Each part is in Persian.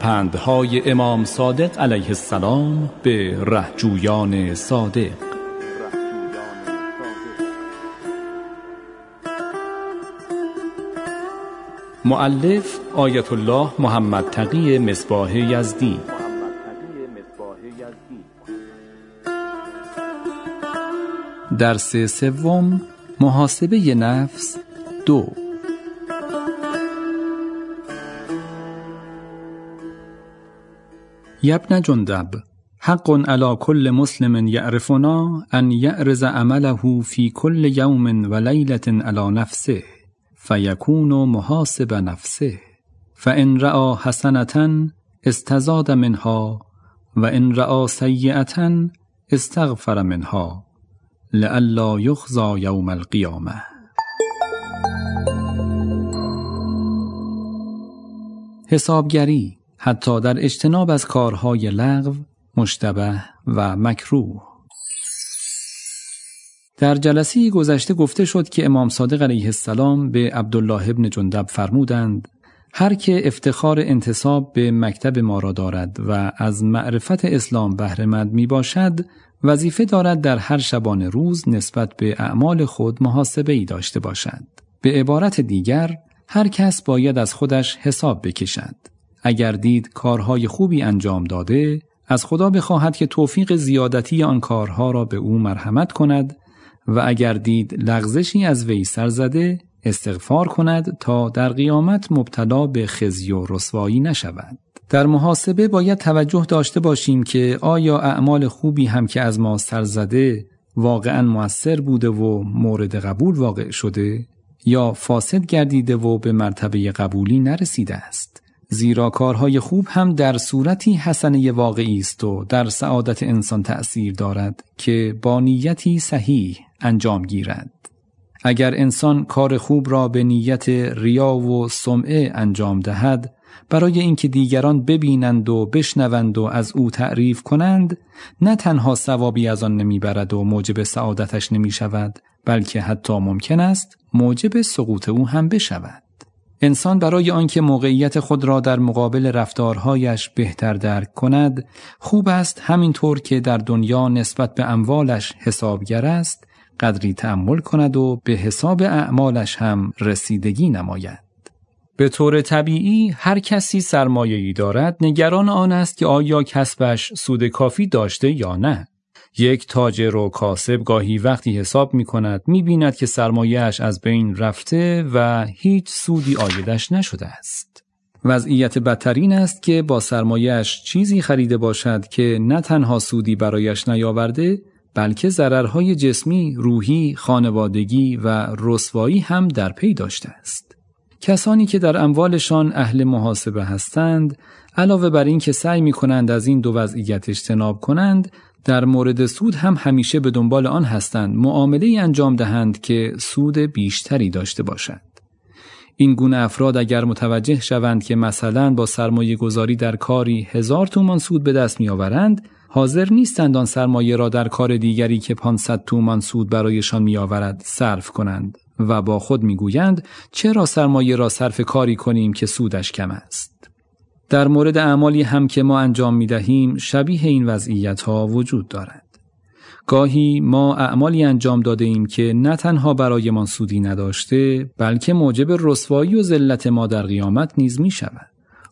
پندهای امام صادق علیه السلام به رهجویان صادق. مؤلف آیت الله محمد تقی مصباح یزدی. درس سوم، محاسبه نفس 2. یا ابن جندب، حق علی کل مسلم یعرفنا ان یعرض عمله فی کل یوم و لیلة علی نفسه فیکون محاسب نفسه، فان رأى حسنة استزاد منها و ان رأى سیئة استغفر منها لئلا یخزی یوم القیامه. حسابگری حتی در اجتناب از کارهای لغو، مشتبه و مکروه. در جلسه گذشته گفته شد که امام صادق علیه السلام به عبدالله ابن جندب فرمودند هر که افتخار انتساب به مکتب ما را دارد و از معرفت اسلام بهره مند می باشد، وظیفه دارد در هر شبانه روز نسبت به اعمال خود محاسبه ای داشته باشد. به عبارت دیگر، هر کس باید از خودش حساب بکشد. اگر دید کارهای خوبی انجام داده، از خدا بخواهد که توفیق زیادتی آن کارها را به او مرحمت کند و اگر دید لغزشی از وی سر زده، استغفار کند تا در قیامت مبتلا به خزی و رسوایی نشود. در محاسبه باید توجه داشته باشیم که آیا اعمال خوبی هم که از ما سر زده واقعاً مؤثر بوده و مورد قبول واقع شده یا فاسد گردیده و به مرتبه قبولی نرسیده است. زیرا کارهای خوب هم در صورتی حسنه واقعی است و در سعادت انسان تأثیر دارد که با نیتی صحیح انجام گیرد. اگر انسان کار خوب را به نیت ریا و سمعه انجام دهد، برای اینکه دیگران ببینند و بشنوند و از او تعریف کنند، نه تنها ثوابی از آن نمیبرد و موجب سعادتش نمی شود، بلکه حتی ممکن است موجب سقوط او هم بشود. انسان برای آنکه موقعیت خود را در مقابل رفتارهایش بهتر درک کند، خوب است همینطور که در دنیا نسبت به اموالش حسابگر است، قدری تأمل کند و به حساب اعمالش هم رسیدگی نماید. به طور طبیعی هر کسی سرمایه‌ای دارد نگران آن است که آیا کسبش سود کافی داشته یا نه. یک تاجر و کاسب گاهی وقتی حساب می کند می بیند که سرمایه‌اش از بین رفته و هیچ سودی عایدش نشده است. وضعیت بدترین است که با سرمایه‌اش چیزی خریده باشد که نه تنها سودی برایش نیاورده، بلکه ضررهای جسمی، روحی، خانوادگی و رسوایی هم در پی داشته است. کسانی که در اموالشان اهل محاسبه هستند، علاوه بر این که سعی می کنند از این دو وضعیت اجتناب کنند، در مورد سود هم همیشه به دنبال آن هستند معامله‌ای انجام دهند که سود بیشتری داشته باشد. این گونه افراد اگر متوجه شوند که مثلا با سرمایه گذاری در کاری 1000 تومان سود به دست می آورند، حاضر نیستند آن سرمایه را در کار دیگری که 500 تومان سود برایشان می آورد صرف کنند و با خود می گویند چرا سرمایه را صرف کاری کنیم که سودش کم است. در مورد اعمالی هم که ما انجام می دهیم شبیه این وضعیت ها وجود دارد. گاهی ما اعمالی انجام داده ایم که نه تنها برایمان سودی نداشته، بلکه موجب رسوایی و ذلت ما در قیامت نیز می شود.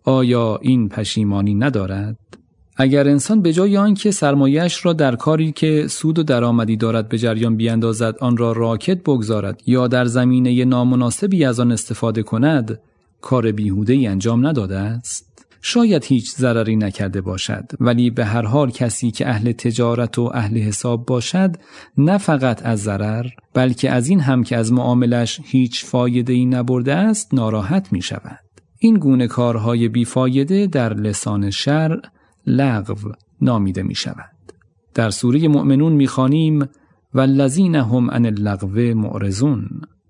آیا این پشیمانی ندارد؟ اگر انسان به جای آنکه سرمایه‌اش را در کاری که سود و درآمدی دارد به جریان بیاندازد آن را راکد بگذارد یا در زمینه نامناسبی از آن استفاده کند، کار بیهوده‌ای انجام نداده است؟ شاید هیچ ضرری نکرده باشد، ولی به هر حال کسی که اهل تجارت و اهل حساب باشد، نه فقط از ضرر، بلکه از این هم که از معاملش هیچ فایده‌ای نبرده است ناراحت می شود. این گونه کارهای بیفایده در لسان شرع لغو نامیده می شود. در سوره مؤمنون می خوانیم والذین هم عن اللغو معرضون.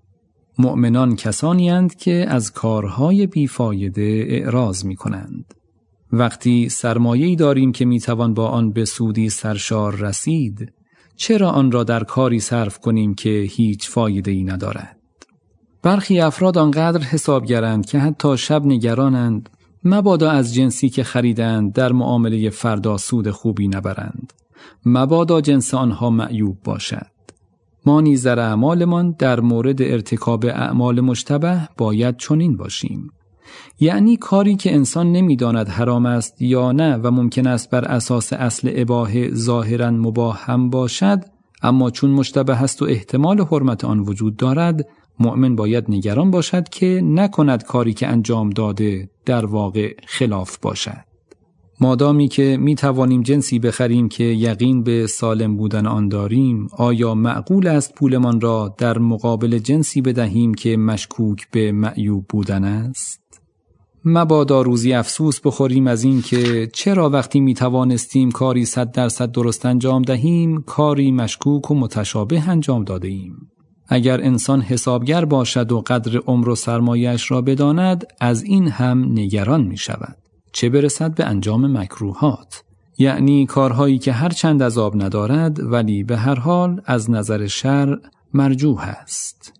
مؤمنان کسانی اند که از کارهای بیفایده اعراض می کنند. وقتی سرمایه‌ای داریم که می توان با آن به سودی سرشار رسید، چرا آن را در کاری صرف کنیم که هیچ فایده‌ای ندارد؟ برخی افراد آنقدر حسابگرند که حتی شب نگرانند مبادا از جنسی که خریدند در معامله فردا سود خوبی نبرند. مبادا جنس آنها معیوب باشد. ما نیز در اعمالمان در مورد ارتکاب اعمال مشتبه باید چنین باشیم. یعنی کاری که انسان نمی‌داند حرام است یا نه و ممکن است بر اساس اصل اباحه ظاهراً مباح هم باشد، اما چون مشتبه است و احتمال حرمت آن وجود دارد، مؤمن باید نگران باشد که نکند کاری که انجام داده در واقع خلاف باشد. مادامی که می توانیم جنسی بخریم که یقین به سالم بودن آن داریم، آیا معقول است پولمان را در مقابل جنسی بدهیم که مشکوک به معیوب بودن است؟ مبادا روزی افسوس بخوریم از این که چرا وقتی می توانستیم کاری 100% درست انجام دهیم، کاری مشکوک و متشابه انجام داده ایم. اگر انسان حسابگر باشد و قدر عمر و سرمایه‌اش را بداند، از این هم نگران می شود. چه برسد به انجام مکروهات، یعنی کارهایی که هر چند عذاب ندارد ولی به هر حال از نظر شرع مرجوح است.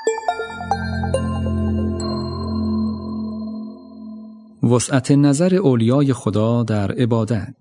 وسعت نظر اولیای خدا در عبادت.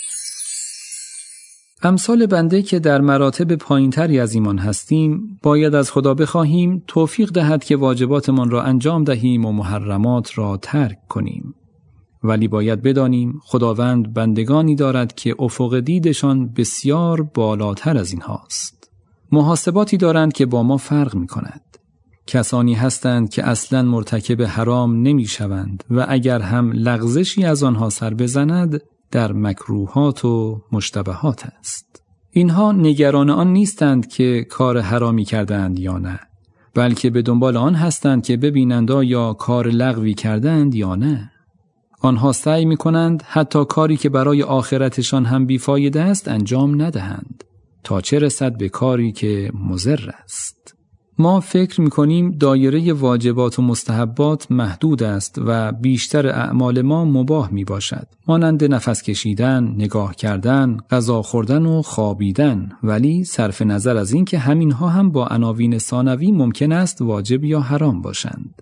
امثال بنده که در مراتب پایین‌تری از ایمان هستیم، باید از خدا بخواهیم توفیق دهد که واجباتمان را انجام دهیم و محرمات را ترک کنیم. ولی باید بدانیم خداوند بندگانی دارد که افق دیدشان بسیار بالاتر از این هاست. محاسباتی دارند که با ما فرق می کند. کسانی هستند که اصلاً مرتکب حرام نمی شوند و اگر هم لغزشی از آنها سر بزند در مکروهات و مشتبهات است. اینها نگران آن نیستند که کار حرامی کردند یا نه، بلکه به دنبال آن هستند که ببینند آیا کار لغوی کردند یا نه. آنها سعی می کنند حتی کاری که برای آخرتشان هم بیفایده است انجام ندهند، تا چه رسد به کاری که مضر است. ما فکر می کنیم دایره واجبات و مستحبات محدود است و بیشتر اعمال ما مباح می باشد، مانند نفس کشیدن، نگاه کردن، غذا خوردن و خوابیدن، ولی صرف نظر از این که همینها هم با عناوین ثانوی ممکن است واجب یا حرام باشند.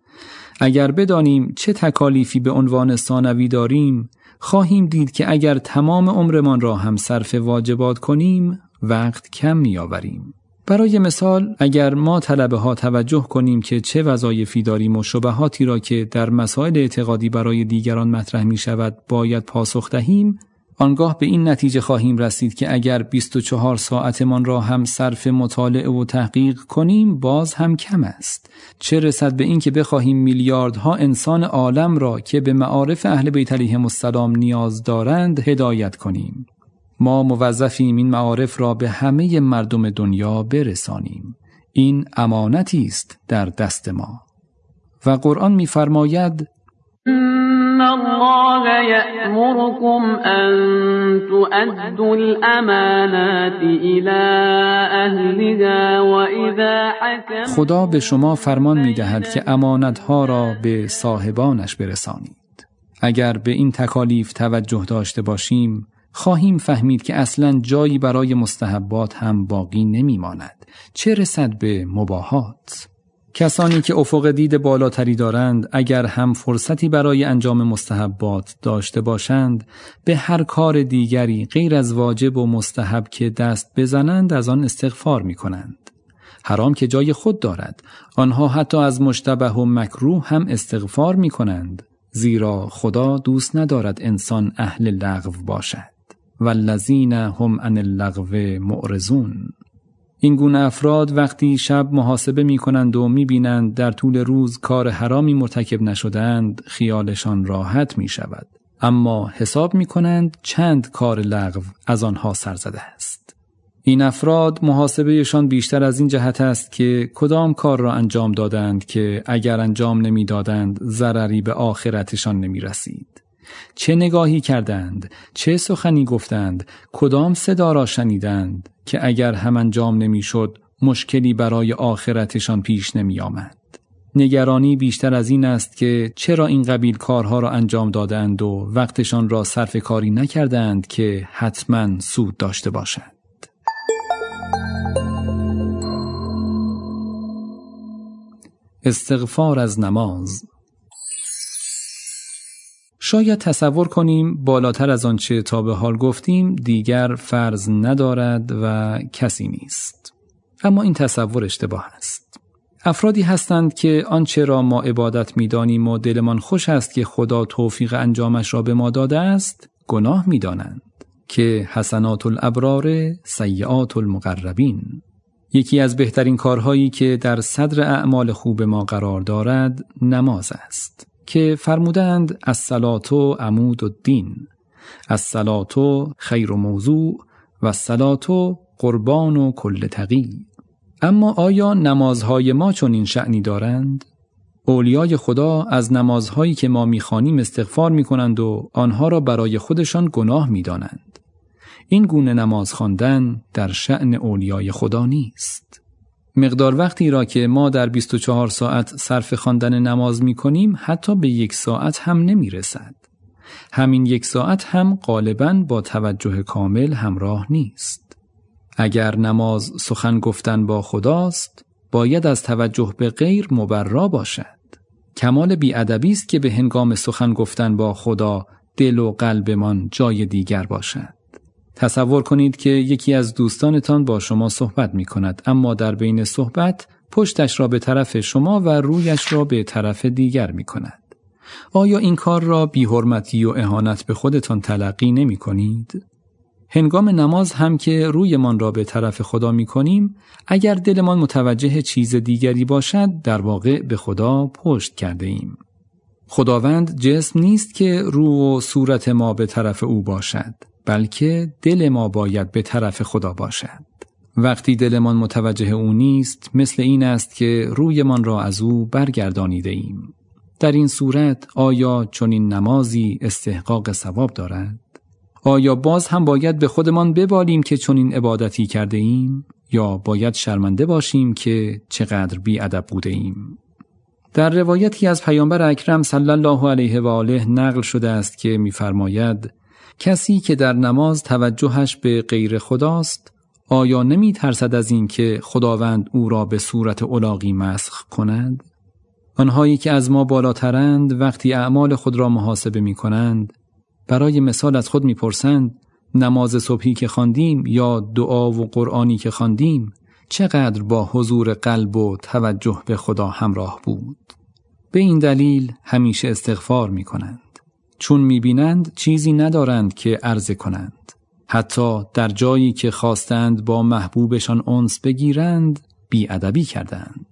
اگر بدانیم چه تکالیفی به عنوان ثانوی داریم، خواهیم دید که اگر تمام عمرمان را هم صرف واجبات کنیم، وقت کم می‌آوریم. برای مثال، اگر ما طلبه ها توجه کنیم که چه وظایفی داریم و شبهاتی را که در مسائل اعتقادی برای دیگران مطرح می شود باید پاسخ دهیم، آنگاه به این نتیجه خواهیم رسید که اگر 24 ساعتمان را هم صرف مطالعه و تحقیق کنیم باز هم کم است. چه رسد به این که بخواهیم میلیاردها انسان عالم را که به معارف اهل بیت علیهم السلام نیاز دارند هدایت کنیم. ما موظفیم این معارف را به همه مردم دنیا برسانیم. این امانتی است در دست ما. و قرآن می‌فرماید: إن الله يأمركم أن تؤدوا الأمانات إلى أهلها وإذا حكمتم. خدا به شما فرمان می‌دهد که امانت‌ها را به صاحبانش برسانید. اگر به این تکالیف توجه داشته باشیم، خواهیم فهمید که اصلاً جایی برای مستحبات هم باقی نمی‌ماند، چه رسد به مباحات. کسانی که افق دید بالاتری دارند، اگر هم فرصتی برای انجام مستحبات داشته باشند، به هر کار دیگری غیر از واجب و مستحب که دست بزنند از آن استغفار می‌کنند. حرام که جای خود دارد، آنها حتی از مشتبه و مکروه هم استغفار می‌کنند، زیرا خدا دوست ندارد انسان اهل لغو باشد. والذین هم عن اللغو معرضون. این گونه افراد وقتی شب محاسبه می کنند و می بینند در طول روز کار حرامی مرتکب نشدند، خیالشان راحت می شود. اما حساب می کنند چند کار لغو از آنها سر زده است. این افراد محاسبهشان بیشتر از این جهت است که کدام کار را انجام دادند که اگر انجام نمی دادند ضرری به آخرتشان نمی رسید. چه نگاهی کردند، چه سخنی گفتند، کدام صدا را شنیدند که اگر هم انجام نمی شد مشکلی برای آخرتشان پیش نمی آمد. نگرانی بیشتر از این است که چرا این قبیل کارها را انجام دادند و وقتشان را صرف کاری نکردند که حتما سود داشته باشد. استغفار از نماز. شاید تصور کنیم بالاتر از آنچه تا به حال گفتیم دیگر فرض ندارد و کسی نیست. اما این تصور اشتباه است. افرادی هستند که آنچه را ما عبادت می‌دانیم و دلمان خوش است که خدا توفیق انجامش را به ما داده است، گناه می‌دانند که حسنات الابرار سیئات المقربین. یکی از بهترین کارهایی که در صدر اعمال خوب ما قرار دارد نماز است که فرمودند الصلاة عمود الدین، الصلاة خیر موضوع و الصلاة قربان کل تقی. اما آیا نمازهای ما چنین شأنی دارند؟ اولیای خدا از نمازهایی که ما می‌خوانیم استغفار می‌کنند و آنها را برای خودشان گناه می‌دانند. این گونه نماز خواندن در شأن اولیای خدا نیست. مقدار وقتی را که ما در 24 ساعت صرف خواندن نماز می‌کنیم حتی به 1 ساعت هم نمی‌رسد. همین 1 ساعت هم غالباً با توجه کامل همراه نیست. اگر نماز سخن گفتن با خداست، باید از توجه به غیر مبرا باشد. کمال بی‌ادبی است که به هنگام سخن گفتن با خدا دل و قلبمان جای دیگر باشد. تصور کنید که یکی از دوستانتان با شما صحبت می کند، اما در بین صحبت پشتش را به طرف شما و رویش را به طرف دیگر می کند. آیا این کار را بی‌حرمتی و اهانت به خودتان تلقی نمی کنید؟ هنگام نماز هم که رویمان را به طرف خدا می کنیم، اگر دلمان متوجه چیز دیگری باشد، در واقع به خدا پشت کرده ایم. خداوند جسم نیست که رو و صورت ما به طرف او باشد، بلکه دل ما باید به طرف خدا باشد. وقتی دلمان متوجه او نیست، مثل این است که رویمان را از او برگردانیده ایم. در این صورت آیا چنین نمازی استحقاق ثواب دارد؟ آیا باز هم باید به خودمان ببالیم که چنین عبادتی کرده ایم؟ یا باید شرمنده باشیم که چقدر بی‌ادب بوده ایم؟ در روایتی از پیامبر اکرم صلی الله علیه و آله نقل شده است که می‌فرماید کسی که در نماز توجهش به غیر خداست، آیا نمی ترسد از این که خداوند او را به صورت الاغی مسخ کند؟ آنهایی که از ما بالاترند وقتی اعمال خود را محاسبه می کنند، برای مثال از خود می پرسند نماز صبحی که خواندیم یا دعا و قرآنی که خواندیم چقدر با حضور قلب و توجه به خدا همراه بود؟ به این دلیل همیشه استغفار می کنند. چون می بینند چیزی ندارند که عرضه کنند. حتی در جایی که خواستند با محبوبشان انس بگیرند بی‌ادبی کردند.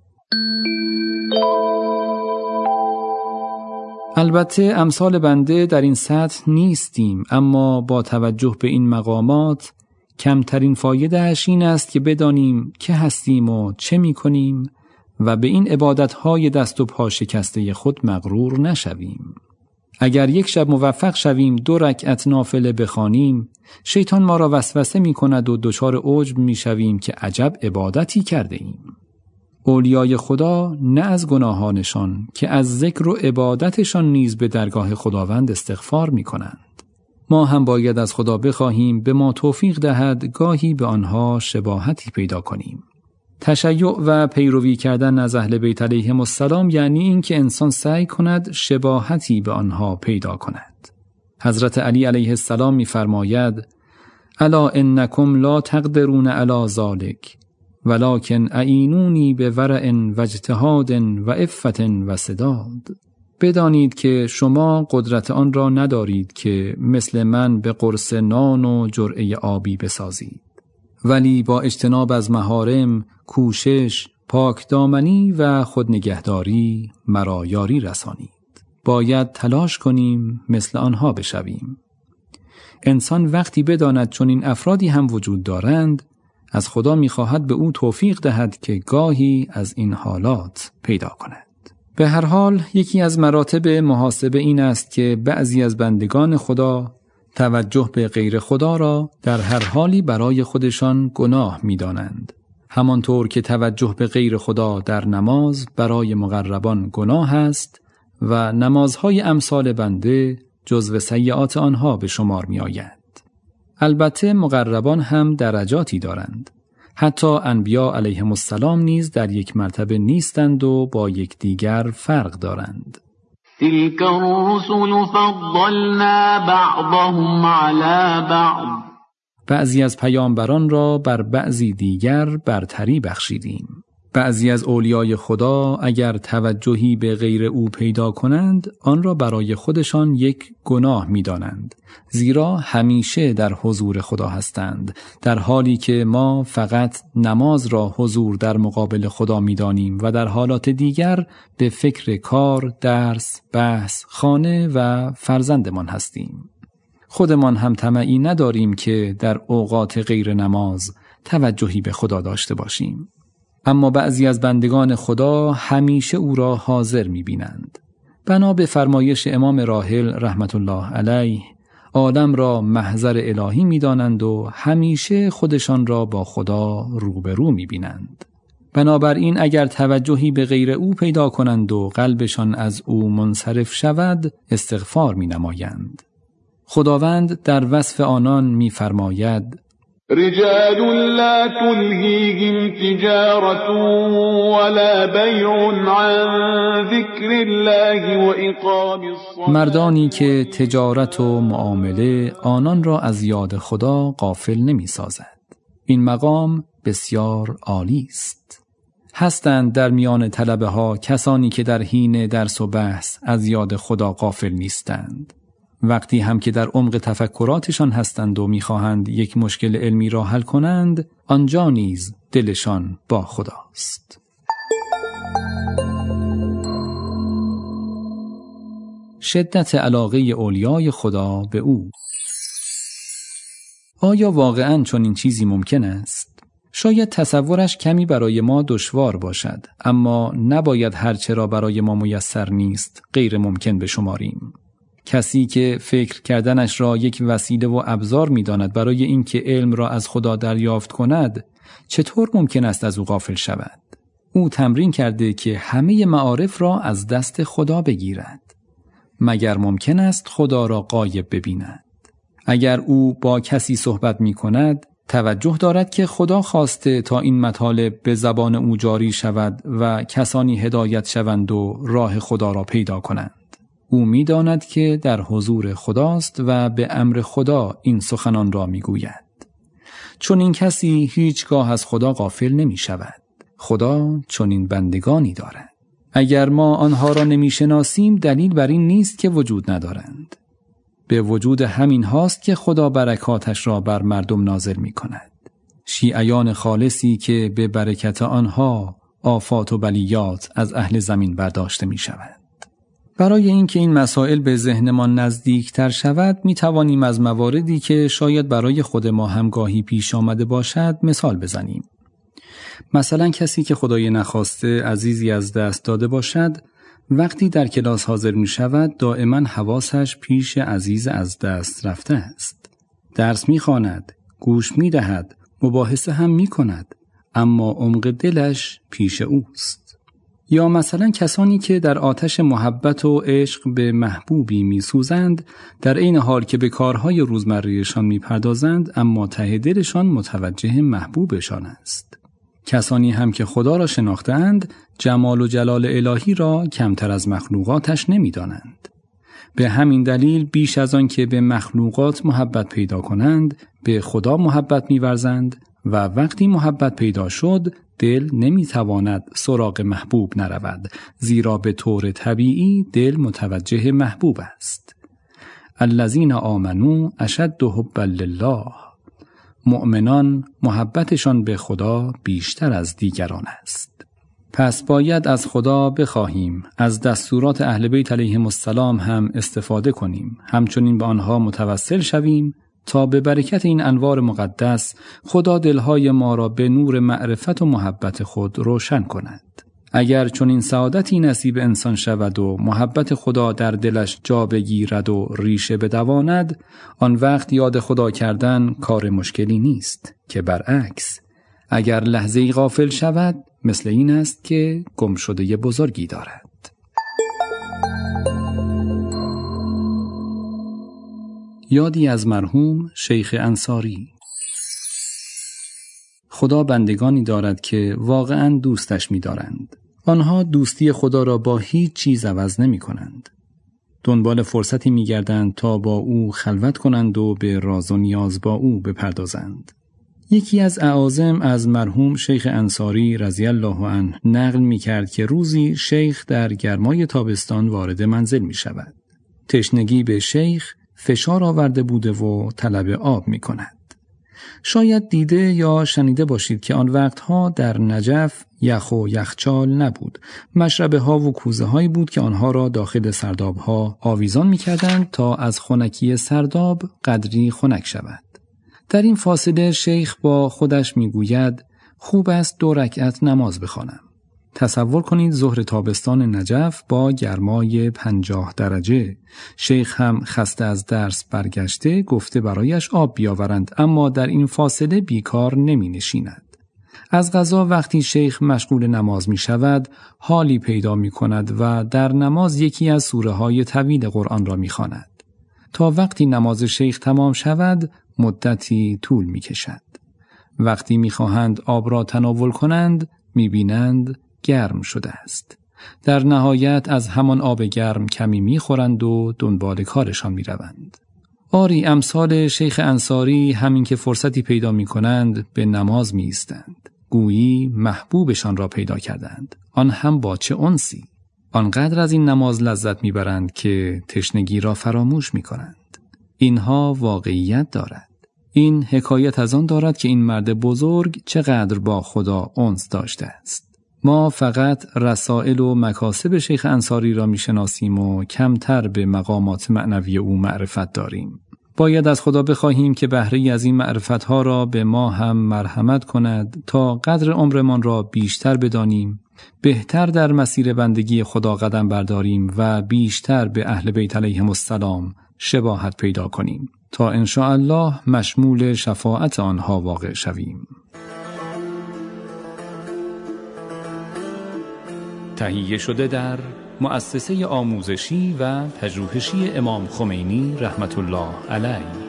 البته امثال بنده در این سطح نیستیم، اما با توجه به این مقامات کمترین فایده‌اش این است که بدانیم که هستیم و چه می کنیم و به این عبادت‌های دست و پا شکسته خود مغرور نشویم. اگر یک شب موفق شویم 2 رکعت نافله بخوانیم، شیطان ما را وسوسه می کند و دچار عجب می شویم که عجب عبادتی کرده ایم. اولیای خدا نه از گناهانشان که از ذکر و عبادتشان نیز به درگاه خداوند استغفار می کنند. ما هم باید از خدا بخواهیم به ما توفیق دهد گاهی به آنها شباهتی پیدا کنیم. تشیع و پیروی کردن از اهل بیت علیهم السلام یعنی این که انسان سعی کند شباهتی به آنها پیدا کند. حضرت علی علیه السلام می‌فرماید الا انکم لا تقدرون علی ذلک ولکن اعینونی بورع و اجتهاد و عفت و سداد. بدانید که شما قدرت آن را ندارید که مثل من به قرص نان و جرعه آبی بسازید، ولی با اجتناب از محارم، کوشش، پاکدامنی و خودنگهداری مرا یاری رسانید. باید تلاش کنیم مثل آنها بشویم. انسان وقتی بداند چون این افرادی هم وجود دارند، از خدا می‌خواهد به او توفیق دهد که گاهی از این حالات پیدا کند. به هر حال یکی از مراتب محاسبه این است که بعضی از بندگان خدا توجه به غیر خدا را در هر حالی برای خودشان گناه می‌دانند. همانطور که توجه به غیر خدا در نماز برای مقربان گناه است و نمازهای امثال بنده جزو سیئات آنها به شمار می‌آید. البته مقربان هم درجاتی دارند. حتی انبیا علیهم السلام نیز در یک مرتبه نیستند و با یکدیگر فرق دارند. تلك الرسل فضلنا بعضهم على بعض. بعضی از پیامبران را بر بعضی دیگر برتری بخشیدیم. بعضی از اولیای خدا اگر توجهی به غیر او پیدا کنند، آن را برای خودشان یک گناه می دانند. زیرا همیشه در حضور خدا هستند، در حالی که ما فقط نماز را حضور در مقابل خدا می دانیم و در حالات دیگر به فکر کار، درس، بحث، خانه و فرزندمان هستیم. خودمان هم طمعی نداریم که در اوقات غیر نماز توجهی به خدا داشته باشیم. اما بعضی از بندگان خدا همیشه او را حاضر می‌بینند. بنا به فرمایش امام راحل رحمت الله علیه، آدم را محضر الهی می‌دانند و همیشه خودشان را با خدا روبرو می‌بینند. بنابراین اگر توجهی به غیر او پیدا کنند و قلبشان از او منصرف شود، استغفار می‌نمایند. خداوند در وصف آنان می‌فرماید: رجال لا تلهیهم تجارة ولا بیع عن ذکر الله و اقام الصلاة. مردانی که تجارت و معامله آنان را از یاد خدا غافل نمی سازد. این مقام بسیار عالی است. هستند در میان طلبه ها کسانی که در حین درس و بحث از یاد خدا غافل نیستند. وقتی هم که در عمق تفکراتشان هستند و می‌خواهند یک مشکل علمی را حل کنند، آنجا نیز دلشان با خداست. شدت علاقه اولیای خدا به او. آیا واقعاً چنین چیزی ممکن است؟ شاید تصورش کمی برای ما دشوار باشد، اما نباید هرچه را برای ما میسر نیست غیر ممکن بشماریم. کسی که فکر کردنش را یک وسیله و ابزار می‌داند برای اینکه علم را از خدا دریافت کند، چطور ممکن است از او غافل شود؟ او تمرین کرده که همه معارف را از دست خدا بگیرد. مگر ممکن است خدا را غایب ببیند؟ اگر او با کسی صحبت می‌کند، توجه دارد که خدا خواسته تا این مطالب به زبان او جاری شود و کسانی هدایت شوند و راه خدا را پیدا کنند. او می‌داند که در حضور خداست و به امر خدا این سخنان را می‌گوید. چون این کسی هیچگاه از خدا غافل نمی‌شود. خدا چون این بندگانی دارد. اگر ما آنها را نمی‌شناسیم دلیل بر این نیست که وجود ندارند. به وجود همین هاست که خدا برکاتش را بر مردم نازل می‌کند. شیعیان خالصی که به برکت آنها آفات و بلیات از اهل زمین برداشته می‌شود. برای اینکه این مسائل به ذهنمان نزدیکتر شود، می توانیم از مواردی که شاید برای خود ما هم گاهی پیش آمده باشد مثال بزنیم. مثلا کسی که خدای نخواسته عزیزی از دست داده باشد، وقتی در کلاس حاضر می شود دائما حواسش پیش عزیز از دست رفته است. درس می خواند، گوش می دهد، مباحثه هم می کند، اما عمق دلش پیش اوست. یا مثلا کسانی که در آتش محبت و عشق به محبوبی می‌سوزند، در عین حال که به کارهای روزمره‌شان می‌پردازند، اما ته دلشان متوجه محبوبشان است. کسانی هم که خدا را شناختند، جمال و جلال الهی را کمتر از مخلوقاتش نمی‌دانند. به همین دلیل بیش از آن که به مخلوقات محبت پیدا کنند، به خدا محبت می‌ورزند و وقتی محبت پیدا شد، دل نمیتواند سراغ محبوب نرود، زیرا به طور طبیعی دل متوجه محبوب است. الذین آمنوا اشد حبا لله. مؤمنان محبتشان به خدا بیشتر از دیگران است. پس باید از خدا بخواهیم، از دستورات اهل بیت علیهم السلام هم استفاده کنیم، همچنین به آنها متوسل شویم تا به برکت این انوار مقدس خدا دلهای ما را به نور معرفت و محبت خود روشن کند. اگر چون این سعادتی نصیب انسان شود و محبت خدا در دلش جا بگیرد و ریشه بدواند، آن وقت یاد خدا کردن کار مشکلی نیست، که برعکس اگر لحظه‌ای غافل شود مثل این است که گمشده بزرگی دارد. یادی از مرحوم شیخ انصاری. خدا بندگانی دارد که واقعاً دوستش می دارند. آنها دوستی خدا را با هیچ چیز عوض نمی کنند. دنبال فرصتی می‌گردند تا با او خلوت کنند و به راز و نیاز با او بپردازند. یکی از اعاظم از مرحوم شیخ انصاری رضی الله عنه نقل می‌کرد که روزی شیخ در گرمای تابستان وارد منزل می‌شود. تشنگی به شیخ فشار آورده بوده و طلب آب می‌کند. شاید دیده یا شنیده باشید که آن وقتها در نجف یخ و یخچال نبود. مشربه ها و کوزه هایی بود که آنها را داخل سرداب ها آویزان می کردند تا از خنکی سرداب قدری خنک شود. در این فاصله شیخ با خودش می گوید خوب است 2 رکعت نماز بخوانم. تصور کنید ظهر تابستان نجف با گرمای 50 درجه. شیخ هم خسته از درس برگشته گفته برایش آب بیاورند، اما در این فاصله بیکار نمی نشیند. از قضا وقتی شیخ مشغول نماز می شود حالی پیدا می کند و در نماز یکی از سوره های طویل قرآن را می خواند. تا وقتی نماز شیخ تمام شود مدتی طول می کشد. وقتی می خواهند آب را تناول کنند می بینند گرم شده است. در نهایت از همان آب گرم کمی می‌خورند و دنبال کارشان می‌روند. آری امثال شیخ انصاری همین که فرصتی پیدا می‌کنند به نماز می‌ایستند. گویی محبوبشان را پیدا کردند. آن هم با چه انسی. آنقدر از این نماز لذت می‌برند که تشنگی را فراموش می‌کنند. اینها واقعیت دارد. این حکایت از آن دارد که این مرد بزرگ چقدر با خدا انس داشته است. ما فقط رسائل و مکاسب شیخ انصاری را میشناسیم و کمتر به مقامات معنوی او معرفت داریم. باید از خدا بخواهیم که بهره از این معرفتها را به ما هم مرحمت کند تا قدر عمرمان را بیشتر بدانیم، بهتر در مسیر بندگی خدا قدم برداریم و بیشتر به اهل بیت علیهم السلام شباهت پیدا کنیم تا ان شاء الله مشمول شفاعت آنها واقع شویم. تهیه شده در مؤسسه آموزشی و پژوهشی امام خمینی رحمت الله علیه.